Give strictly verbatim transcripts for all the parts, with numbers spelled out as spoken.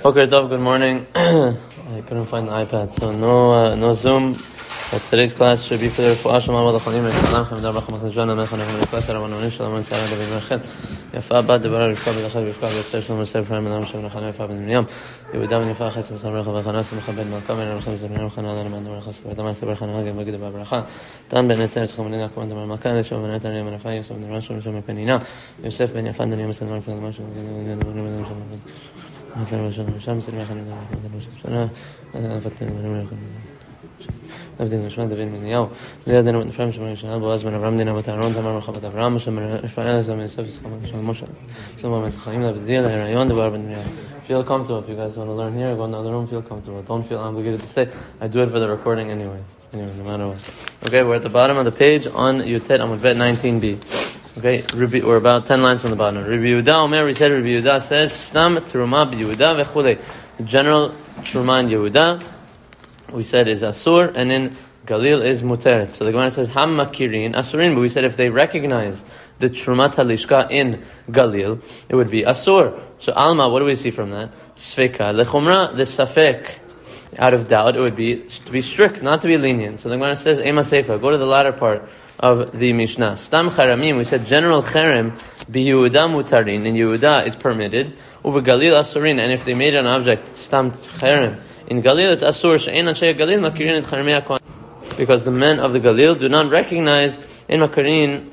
Okay, Dov, good morning. I couldn't find the iPad, so no uh, no Zoom. But today's class should be for the Refuah Shalom Aleichem Shalom Chamidar Baruch Machzon Amecha Nechon Request Rabbanon Shalom and Sarah David Merchet Yafa Bad Debar Rivka B'Lachad Rivka B'Ser Shalom B'Ser Frayim Adam Shem Nachan Yafa Ben Miriam Yehuda Ben Yafa Chesed B'Sam Recha V'Chanas Mechabed Malka Ben Recha B'Zer Ben Recha Nadan Ben Recha Sevet Amar Sever Chan Hagem Begid B'Bracha Dan Ben Etzer Tzcham Ben Yaakov Ben Malka Shom Ben Etan Yom Ben Afai Yosef Ben Rash Shom Ben Penina Yosef Ben Yafan Ben Yom Ben Marfa Ben Marfa Ben Everything was David ben Yael. The other one from Shemar Boaz ben Avram Dina Bataron Tamar Chabat Avram Shemar Rafael Zam Yosef Schamat Shalom Moshe Shalom Ben Chaim Labdil Harayon Debar ben Yael. Feel comfortable if you guys want to learn here. Go in the other room. Feel comfortable. Don't feel obligated to stay. I do it for the recording anyway. Anyway, no matter what. Okay, we're at the bottom of the page on Yutet Amud Bet nineteen b. Okay, we're about ten lines from the bottom. Rabbi Yehuda Omer, we said Rabbi Yehuda says Stam Truma b'Yehuda v'chulei. The general Truma in Yehuda, we said is Asur, and in Galil is Muteret. So the Gemara says Ham Makirin Asurin, but we said if they recognize the Trumat Halishka in Galil, it would be Asur. So Alma, what do we see from that? Sfeka lechumra, the Safek. Out of doubt, it would be to be strict, not to be lenient. So the Gemara says Ema Seifa. Go to the latter part of the Mishnah. Stam Charamim, we said general Cherem b'Yehuda Mutarin. In Yehuda it's permitted. Uber Galil Asurin, and if they made an object Stam Cherem in Galil, it's Asur. She'ein Anshay Galil Makirin et Cheremei HaKohanim, because the men of the Galil do not recognize in Makirin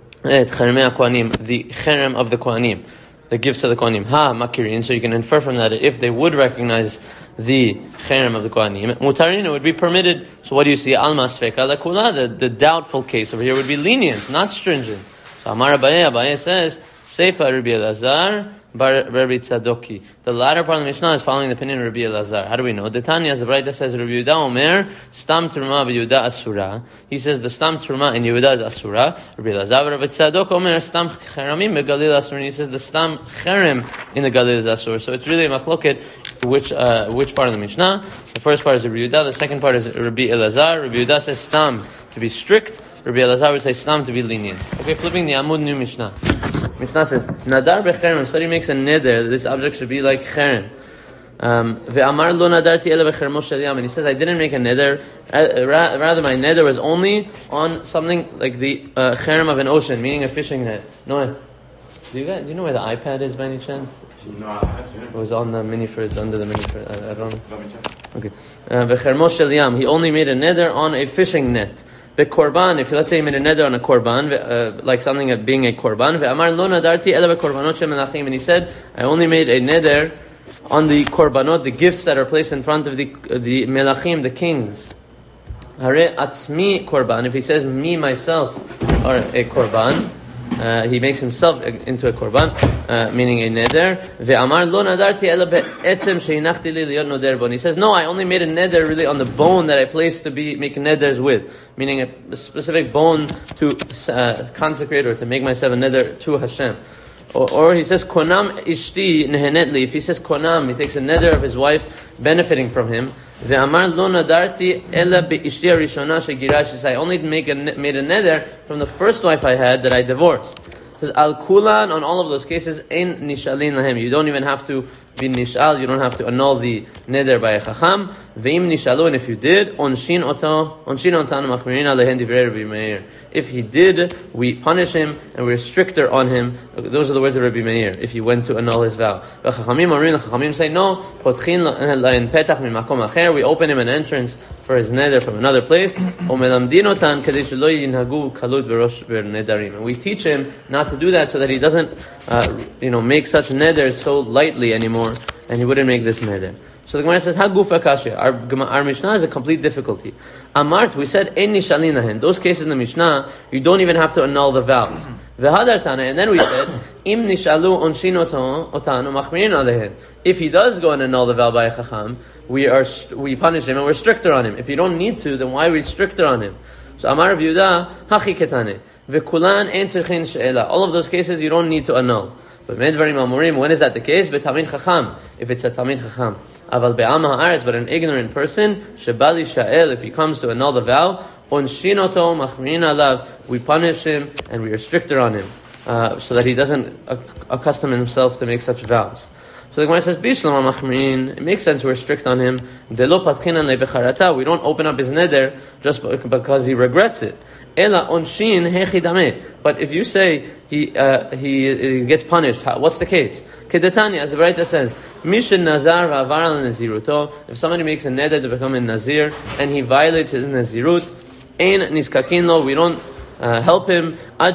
et Cheremei HaKohanim, the Cherem of the Kohanim, the gifts of the Kohanim. Ha Makirin. So you can infer from that if they would recognize the Cherem of the Kohanim, Mutarin, it would be permitted. So what do you see? Alma Sfeka Lakula, the the doubtful case over here would be lenient, not stringent. So Amar Abaye, Abaye says Seifa Rabbi Elazar Bar Rabbi Tzadoki. The latter part of the Mishnah is following the opinion of Rabbi Elazar. How do we know? The Tanya, the Braita says Rabbi Yehuda Omer Stam Truma b'Yehuda Asura. He says the Stam Truma in Yehuda is Asura. Rabbi Elazar Rabbi Tzadok Omer Stam Cheramim b'Galil Asur. He says the Stam Cherem in the Galil is Asur. So it's really a machloket which uh, which part of the Mishnah. The first part is Rabbi Yehuda. The second part is Rabbi Elazar. Rabbi Yehuda says Stam to be strict. Rabbi Elazar would say Stam to be lenient. Okay, flipping the Amud, new Mishnah. Mishnah says, Nadar becherem, somebody makes a neder, this object should be like cherem. Um, Ve'amar lo nadarti ele becheremo shel yam, and he says, I didn't make a neder, uh, rather my neder was only on something like the uh, cherem of an ocean, meaning a fishing net. No, do you guys, do you know where the iPad is by any chance? No, I haven't seen it. It was on the mini fridge, under the mini fridge, I, I don't know. Okay. Becheremo shel yam, he only made a neder on a fishing net. The korban, if let's say you made a neder on a korban, uh, like something of being a korban, ve'amar lo nadarti ela bekorbanot shel melachim, and he said, I only made a neder on the korbanot, the gifts that are placed in front of the uh, the melachim, the kings. Hare atzmi korban, if he says me myself are a korban, uh, he makes himself into a korban, uh, meaning a neder. Ve'amar lo nadarti ela be'etzem sheinachti li liyot noder bo. And he says, no, I only made a neder really on the bone that I placed to be make neders with, meaning a specific bone to uh, consecrate or to make myself a neder to Hashem. Or, or he says, konam ishti nehenetli. If he says konam, he takes a neder of his wife benefiting from him. Ve'amar lo nadarti ela be'ishti harishona shegirash. I only make a, made a neder from the first wife I had that I divorced. It says al kulan, on all of those cases, ein nishalin lahem. You don't even have to be nishal. You don't have to annul the neder by a chacham. Ve'im nishalu, and if you did, onshin oto, onshin otanu machmirin alehen divrei Rabbi Meir. If he did, we punish him and we're stricter on him. Those are the words of Rabbi Meir. If he went to annul his vow, the chachamim arin, the chachamim say no. Potchin lain petach min makom acher. We open him an entrance for his neder from another place. Umelamdin otan kadei shelo yinhagu kalut berosh bernedarim. And we teach him not to do that so that he doesn't, uh, you know, make such neders so lightly anymore, and he wouldn't make this neder. So the Gemara says, "Ha gufa kasha." Our our Mishnah is a complete difficulty. Amart, we said, "En nishalin lahen." Those cases in the Mishnah, you don't even have to annul the vows. V'hadar tana, and then we said, "Im nishalu onshin otanu machmirin alehen." If he does go and annul the vow by a chacham, we are we punish him and we're stricter on him. If you don't need to, then why are we stricter on him? So Amar Rav Yehuda, hachi ketane, v'kulan ein tzirchin she'ela. All of those cases you don't need to annul. But medvarim amurim, when is that the case? B'tamid chacham, if it's a tamid chacham. Aval be'ama ha'aretz, but an ignorant person, shebali sha'el, if he comes to annul the vow, onshin oto machmirin alav, we punish him and we are stricter on him, uh, so that he doesn't accustom himself to make such vows. So the Gemara says, Bishlam Machmin, it makes sense we're strict on him. We don't open up his neder just because he regrets it. But if you say he uh, he, he gets punished, what's the case? Kedetanya, as the Baraita says, Mishin Nazar v'avar naziruto. If somebody makes a neder to become a nazir and he violates his nazirut, ein niskakin lo, we don't uh, help him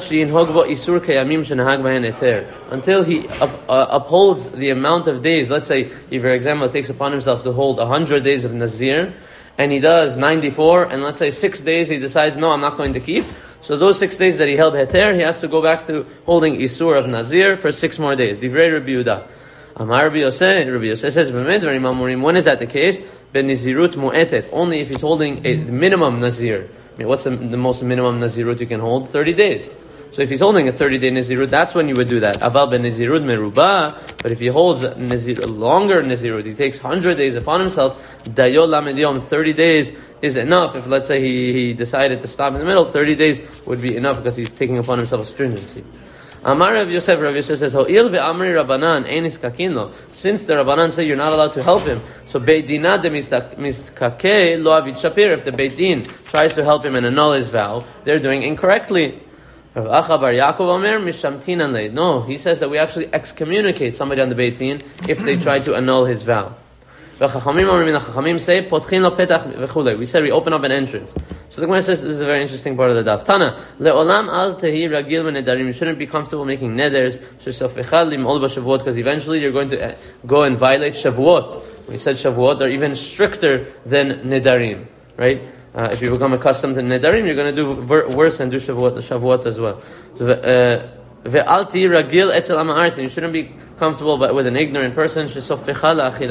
until he up, uh, upholds the amount of days. Let's say, if for example, takes upon himself to hold one hundred days of nazir, and he does ninety-four, and let's say six days he decides, no, I'm not going to keep. So those six days that he held heter, he has to go back to holding isur of nazir for six more days. Divrei Rabbi Yehuda. Amar Rabbi Yosef, Rabbi Yosef says, when is that the case? Benizirut mu'etet, only if he's holding a minimum nazir. I mean, what's the, the most minimum nazirut you can hold? thirty days. So if he's holding a thirty-day nazirut, that's when you would do that. Aval benizirut meruba. But if he holds nazir, longer nazirut, he takes one hundred days upon himself, dayol lamed yom, thirty days is enough. If let's say he, he decided to stop in the middle, thirty days would be enough because he's taking upon himself a stringency. Amar Rav Yosef, Rav Yosef says, Ho'il ve'amri Rabbanan enis kakinlo. Since the Rabbanan say you're not allowed to help him, so Beidinah de mistkake lo avid shapir. If the Beidin tries to help him and annul his vow, they're doing incorrectly. Rav Acha bar Yaakov Omer mishamtinan le. No, he says that we actually excommunicate somebody on the Beidin if they try to annul his vow. Chachamim say, potchin lo petach v'chulei. We said we open up an entrance. So the Gemara says this is a very interesting part of the daf. Tana, le'olam al tehi ragil v'nedarim. You shouldn't be comfortable making neders. Shesafechad lim'ol b'shavuot, because eventually you're going to go and violate shavuot. We said shavuot are even stricter than nedarim, right? Uh, if you become accustomed to nedarim, you're going to do ver- worse and do shavuot, shavuot as well. Uh, Ve'alti ragil etzel ama'aretz. You shouldn't be comfortable with an ignorant person. He's going to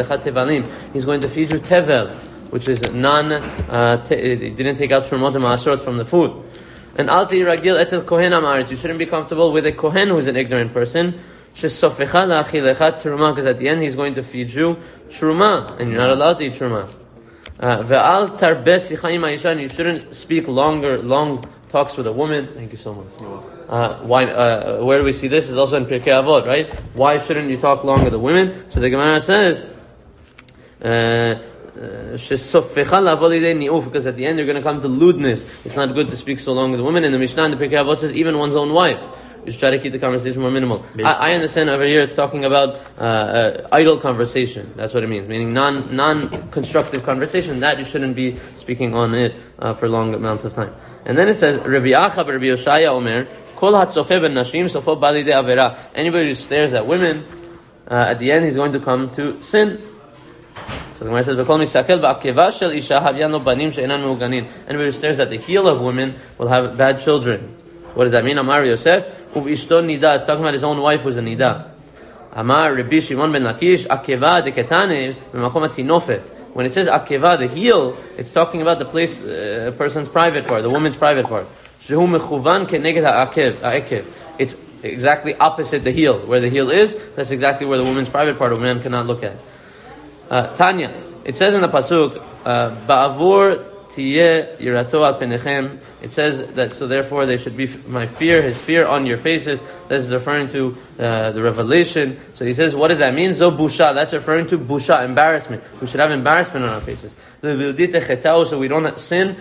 feed you tevel, which is non. Uh, te- he didn't take out trumot and ma'asorot from the food. And alti ragil etzel kohen ama'aretz. You shouldn't be comfortable with a kohen who is an ignorant person. Because at the end he's going to feed you truma, and you're not allowed to eat truma. Ve'al tarbes sichayim ha'isha. You shouldn't speak longer, long talks with a woman. Thank you so much. Uh, why? Uh, where do we see this? Is also in Pirkei Avot, right? Why shouldn't you talk long with the women? So the Gemara says, uh, because at the end you're going to come to lewdness. It's not good to speak so long with the women. And the Mishnah in the Pirkei Avot says even one's own wife. You should try to keep the conversation more minimal. I, I understand over here it's talking about uh, uh, idle conversation. That's what it means, meaning non non constructive conversation. That you shouldn't be speaking on it uh, for long amounts of time. And then it says, Rabbi Acha Rabbi Yoshaya Omer, Kol hatzofeh ben nashim sofo bali de avera. Anybody who stares at women, uh, at the end he's going to come to sin. So the Gemara says, V'kol misakel ba'akeva shel isha havyan lo banim she'enan me'uganin. Anybody who stares at the heel of women will have bad children. What does that mean? Amar Yosef, Uv'ishto nida. It's talking about his own wife who's a nida. Amar Rabbi Shimon ben Lakish, akeva de ketane b'makom hatinofet. When it says akeva, the heel, it's talking about the place, uh, a person's private part, the woman's private part. Shehu mechuvan keneged ha'akev. It's exactly opposite the heel. Where the heel is, that's exactly where the woman's private part of man cannot look at. Uh, Tanya, it says in the pasuk, ba'avur tiyeh yirato al penechem. It says that, so therefore they should be my fear, his fear on your faces. This is referring to uh, the revelation. So he says, what does that mean? Zo busha. That's referring to busha, embarrassment. We should have embarrassment on our faces. So we don't sin.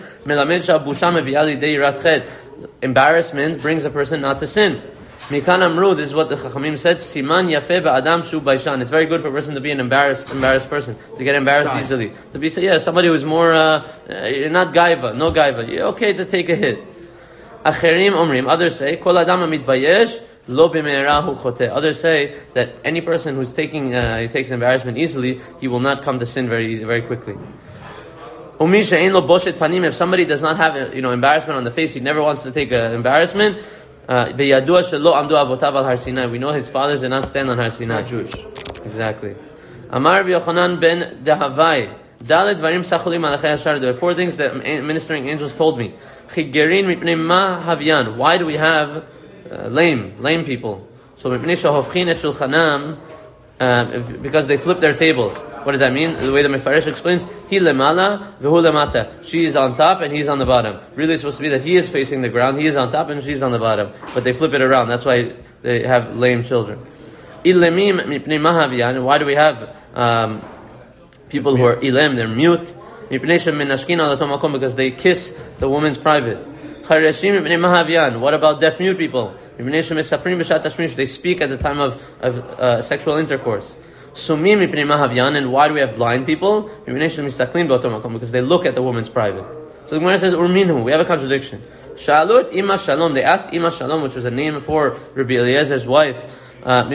Embarrassment brings a person not to sin. Mikan amru, this is what the Chachamim said, Siman yafeh ba'adam shu baishan. It's very good for a person to be an embarrassed embarrassed person, to get embarrassed Shy. easily. To be, yeah, somebody who's more, uh, uh, not gaiva, no gaiva. You're okay to take a hit. Acherim omrim, others say, Kol adam amitbayesh, lo b'me'erahu choteh. Others say that any person who's taking, uh, he takes embarrassment easily, he will not come to sin very easy, very quickly. Umisha ein lo boshet panim, if somebody does not have, you know, embarrassment on the face, he never wants to take uh, embarrassment, Uh, we know his fathers did not stand on Har Sinai. Not Jewish. Exactly. Amar Rabbi Yochanan ben Dehavai. Dalet varim sachulim alachei hashar. There are four things that ministering angels told me. Chigerin mipnei ma havyan. Why do we have uh, lame, lame people? So mipnei shahovchin et shulchanam, because they flip their tables. What does that mean? The way the Mefaresh explains, he lemala v'hu lemata. She is on top and he's on the bottom. Really, it's supposed to be that he is facing the ground, he is on top and she's on the bottom. But they flip it around. That's why they have lame children. Ilemim mipnei mahaviyan. Why do we have um, people who are ilem? They're mute. Because they kiss the woman's private. What about deaf mute people? They speak at the time of, of uh, sexual intercourse. And why do we have blind people? Because they look at the woman's private. So the Gemara says, Urminhu, we have a contradiction. Shalut Ima Shalom, they asked Ima Shalom, which was a name for Rabbi Eliezer's wife, uh,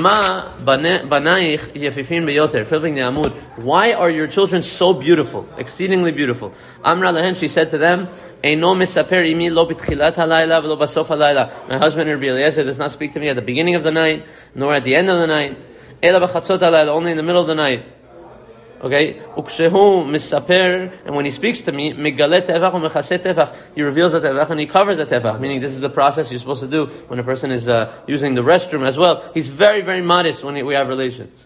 why are your children so beautiful, exceedingly beautiful? Amra lahen, she said to them, my husband Rabbi Eliezer does not speak to me at the beginning of the night, nor at the end of the night, only in the middle of the night. Okay, and when he speaks to me, he reveals the tefach and he covers the tefach. Meaning, this is the process you're supposed to do when a person is uh, using the restroom as well. He's very, very modest when we have relations.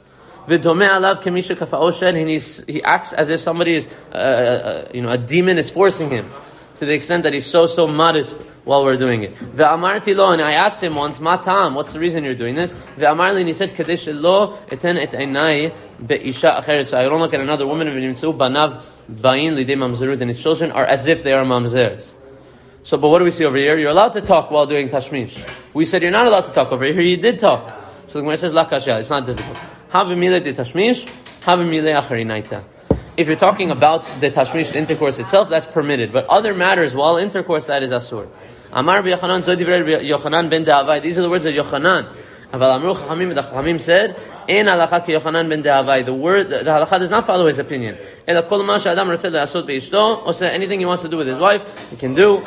And he's, he acts as if somebody is, uh, uh, you know, a demon is forcing him, to the extent that he's so, so modest while we're doing it. Ve'amarti lo, and I asked him once, Matam, what's the reason you're doing this? Ve'amarli, and he said, Kadesh lo eten et einai be'isha acheret. So I don't look at another woman, banav ba'in lidei mamzerut, and his children are as if they are mamzers. So, but what do we see over here? You're allowed to talk while doing tashmish. We said you're not allowed to talk over here. You did talk. So the Gemara says, la kashya, it's not difficult. Havimile de tashmish, havimile acharinaita. If you're talking about the tashmish intercourse itself, that's permitted. But other matters, while intercourse, that is asur. Amar b'Yochanan, Zodi v'Rei Yochanan ben De'avai. These are the words of Yochanan. Aval amru chachamim, the chachamim said, "Ein halacha ki Yochanan ben De'avai." The word, the halacha does not follow his opinion. Ela kol ma she'adam rotzeh le'asot be'ishto, or say anything he wants to do with his wife, he can do.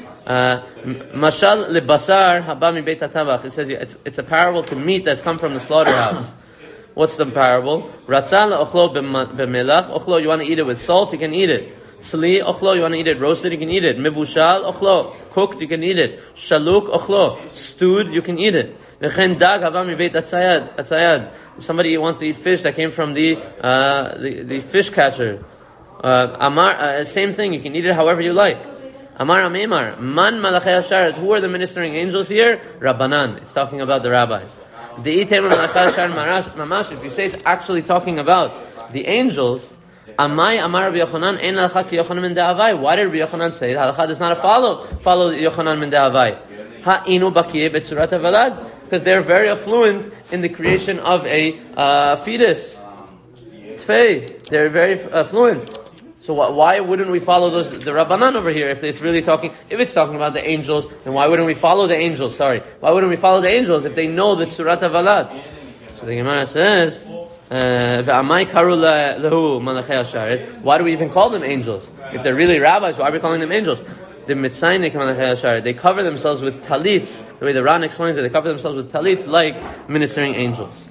Mashal lebasar haba mi beit hatavach. It says it's, it's a parable to meat that's come from the slaughterhouse. What's the parable? Ratzal ochlo b'melach. Ochlo, you want to eat it with salt, you can eat it. Sli ochlo, you want to eat it roasted, you can eat it. Mivushal ochlo, cooked, you can eat it. Shaluk ochlo, stewed, you can eat it. V'chen dag hava mi beit atzayad. Atzayad. If somebody wants to eat fish that came from the uh, the, the fish catcher, uh, amar, uh, same thing, you can eat it however you like. Amar amemar, man malachei hasharet. Who are the ministering angels here? Rabbanan. It's talking about the rabbis. If you say it's actually talking about the angels, Amai Amar Rabbi Yochanan ein halacha ki Yochanan ben De'avai. Why did Rabbi Yochanan say it? Halacha does not follow follow Yochanan ben De'avai. Ha'inu bakiyeh betzurat havalad, because they're very affluent in the creation of a uh, fetus. Tfei, they're very affluent. So why wouldn't we follow those the Rabbanan over here if it's really talking, if it's talking about the angels, then why wouldn't we follow the angels? Sorry. Why wouldn't we follow the angels if they know the Tzurat HaValad? So the Gemara says, Ve'amai karu lehu malachei hasharet. Why do we even call them angels? If they're really rabbis, why are we calling them angels? The mitzaynik malachei hasharet. They cover themselves with talits. The way the Ran explains it, they cover themselves with talits like ministering angels.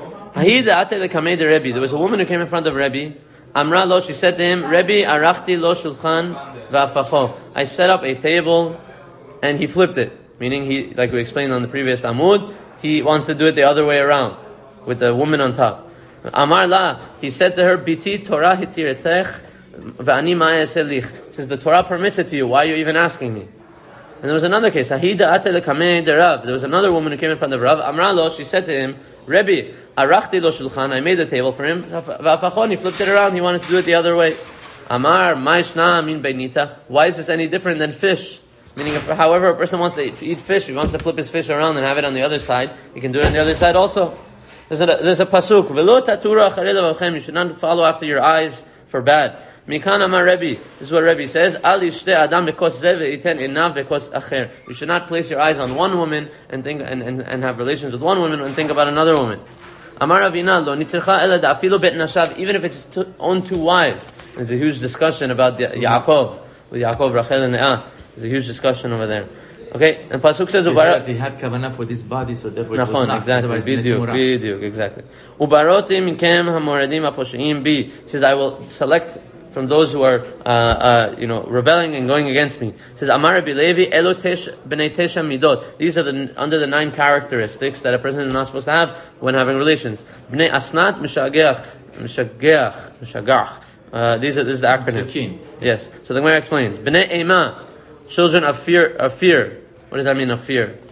There was a woman who came in front of Rebbe. Amra lo, she said to him, Rebbe, arachti lo shulchan v'afacho. I set up a table and he flipped it. Meaning, he, like we explained on the previous Amud, he wants to do it the other way around, with the woman on top. Amar la, he said to her, Biti Torah hitiretech v'ani ma'aselich. Since the Torah permits it to you, why are you even asking me? And there was another case. Ahida ate lekamei de Rav. There was another woman who came in front of Rav. Amra lo, she said to him, Rebbe, arachti lo shulchan, I made the table for him. V'afachon, he flipped it around, he wanted to do it the other way. Amar, ma'ishna min beinita. Why is this any different than fish? Meaning, if, however a person wants to eat, eat fish, he wants to flip his fish around and have it on the other side, he can do it on the other side also. There's a, there's a pasuk, V'lo tatura acharei levavchem, you should not follow after your eyes for bad. Mikan amar Rebbe, this is what Rebbe says, Al yishte adam bekos zeh ve'iten inav bekos acher. You should not place your eyes on one woman and think and, and, and have relations with one woman and think about another woman. Amar Avina lo nitzircha ela da'afilu bet nashav, even if it's to own two wives. There's a huge discussion about the, Yaakov, with Yaakov, Rachel, and Leah. There's a huge discussion over there. Okay, and pasuk says Ubarot. They had kavanah for this body, so therefore it was not. Exactly. Bidyuk, bidyuk, exactly. Ubarotim kem hamoradim aposheim bi. Says I will select from those who are, uh, uh, you know, rebelling and going against me. It says, Amar Rabbi Levi, Elotesh b'nei tesha midot. These are the under the nine characteristics that a person is not supposed to have when having relations. B'nei asnat mishageach, mishageach, mishagach. Uh, these are this is the acronym. Yes. So the Gemara explains. B'nei ema, children of fear, of fear. What does that mean, of fear?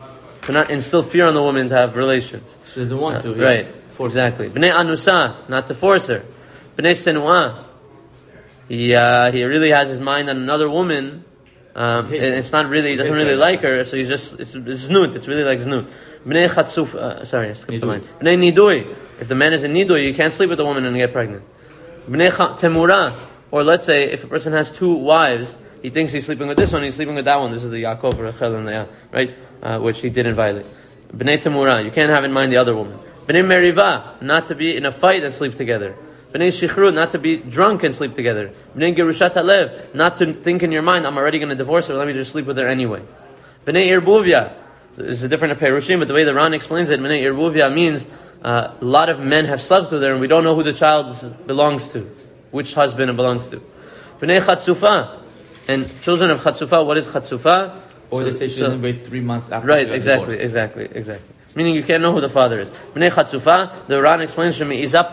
to not instill fear on the woman to have relations. She doesn't want to. Uh, right, exactly. B'nei anusa, not to force her. B'nei senua, he uh, he really has his mind on another woman. Um, and it's not really, he doesn't really like her, so he's just, it's, it's znut, it's really like znut. B'nei chatzuf, uh, sorry, I skipped the line. B'nei nidui, if the man is in nidui, you can't sleep with the woman and get pregnant. B'nei temura, or let's say, if a person has two wives, he thinks he's sleeping with this one, he's sleeping with that one. This is the Yaakov, Rachel, and Leah, right? Uh, which he didn't violate. B'nei temura, you can't have in mind the other woman. B'nei meriva, not to be in a fight and sleep together. B'nei shichrut, not to be drunk and sleep together. B'nei gerushat halev, not to think in your mind, I'm already going to divorce her, let me just sleep with her anyway. B'nei irbuvya, this is a different perushim, but the way the Ran explains it, B'nei irbuvya means uh, a lot of men have slept with her and we don't know who the child belongs to, which husband it belongs to. B'nei chatzufa, and children of chatzufa, what is chatzufa? Or they say she didn't wait three months after right, she got exactly, divorced. exactly, exactly. Meaning you can't know who the father is. B'nei chatzufa, the Ran explains, she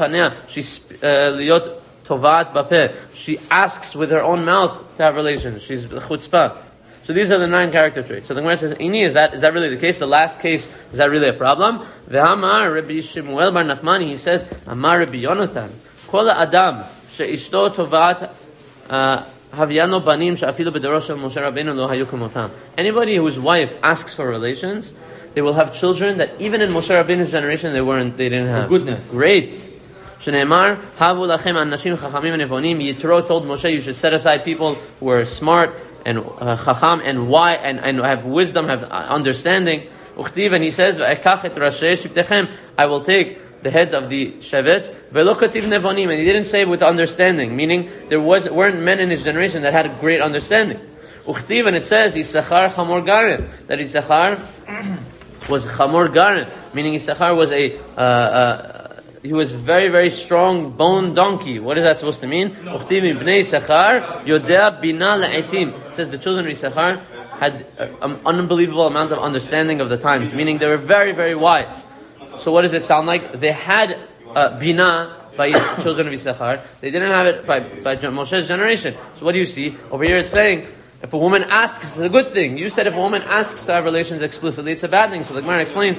liot tovat bapeh. She asks with her own mouth to have relations. She's chutzpah. So these are the nine character traits. So the Gemara says, Ini, is that is that really the case? The last case, is that really a problem? Ve'amar Rabbi Shemuel bar Nachmani, he says, Amar Rabbi Yonatan, Kol adam she'ishto tovat haviano banim she'afilu b'doro shel Moshe Rabbeinu lo hayu kamotam. Anybody whose wife asks for relations, they will have children that even in Moshe Rabbeinu's generation they weren't, they didn't have. For goodness. Great. Shneimar, havu lachem anashim chachamim nevonim. Yitro told Moshe, you should set aside people who are smart and uh, chacham and why and, and have wisdom, have understanding. Uchtiv, and he says, v'ekach et rashei shivtechem. I will take the heads of the shevets. V'lo kativ nevonim, and he didn't say with understanding, meaning there was weren't men in his generation that had a great understanding. Uchtiv, and it says, Yisachar chamor garin, that Yisachar was chamor garin, meaning Yisachar was a uh, uh, he was very, very strong bone donkey. What is that supposed to mean? Uchtiv bnei Yisachar yodea bina le'etim. It says the children of Yisachar had an unbelievable amount of understanding of the times, meaning they were very, very wise. So what does it sound like? They had uh, bina by his children of Yisachar. They didn't have it by, by Moshe's generation. So what do you see? Over here it's saying, if a woman asks, it's a good thing. You said if a woman asks to have relations explicitly, it's a bad thing. So the Gemara explains,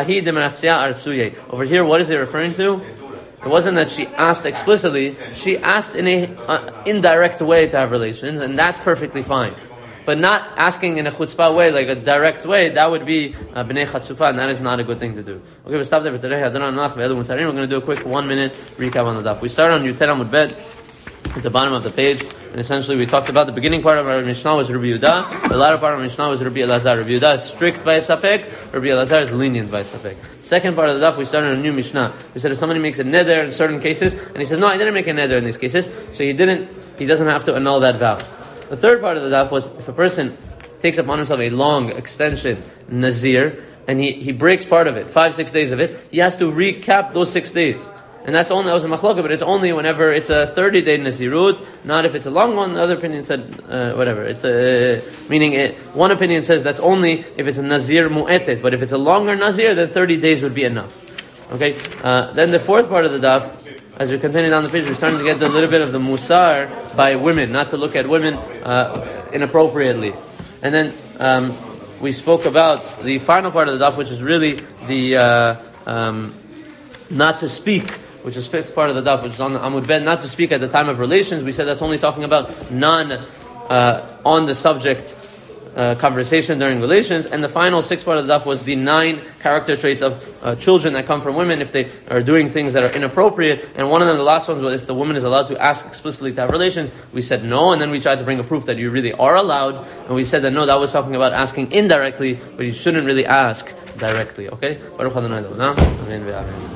over here, what is it referring to? It wasn't that she asked explicitly. She asked in a uh, indirect way to have relations, and that's perfectly fine. But not asking in a chutzpah way, like a direct way, that would be uh, b'nei chatzufa, and that is not a good thing to do. Okay, we'll stop there for today. We're going to do a quick one minute recap on the daf. We start on Yuter Amud Bet, at the bottom of the page, and essentially we talked about the beginning part of our Mishnah was Rabbi Yehuda, the latter part of our Mishnah was Rabbi Elazar. Rabbi Yehuda is strict by a safek, Rabbi Elazar is lenient by a safek. Second part of the daf, we started a new Mishnah. We said if somebody makes a neder in certain cases, and he says, no, I didn't make a neder in these cases, so he didn't, he doesn't have to annul that vow. The third part of the daf was if a person takes upon himself a long extension, nazir, and he, he breaks part of it, five, six days of it, he has to recap those six days. And that's only, that was a machloka, but it's only whenever it's a thirty-day nazirut, not if it's a long one. The other opinion said, uh, whatever. It's a, meaning it, one opinion says that's only if it's a nazir mu'etet, but if it's a longer nazir, then thirty days would be enough. Okay? Uh, then the fourth part of the daf, as we continue down the page, we're starting to get a little bit of the musar by women, not to look at women uh, inappropriately. And then um, we spoke about the final part of the daf, which is really the uh, um, not to speak, which is fifth part of the daf, which is on the Amud Bet, not to speak at the time of relations. We said that's only talking about non uh, on the subject uh, conversation during relations. And the final sixth part of the daf was the nine character traits of uh, children that come from women if they are doing things that are inappropriate. And one of them, the last one, was if the woman is allowed to ask explicitly to have relations. We said no, and then we tried to bring a proof that you really are allowed. And we said that no, that was talking about asking indirectly, but you shouldn't really ask directly. Okay? Baruch Adonai Le'olam. Amen ve'amen.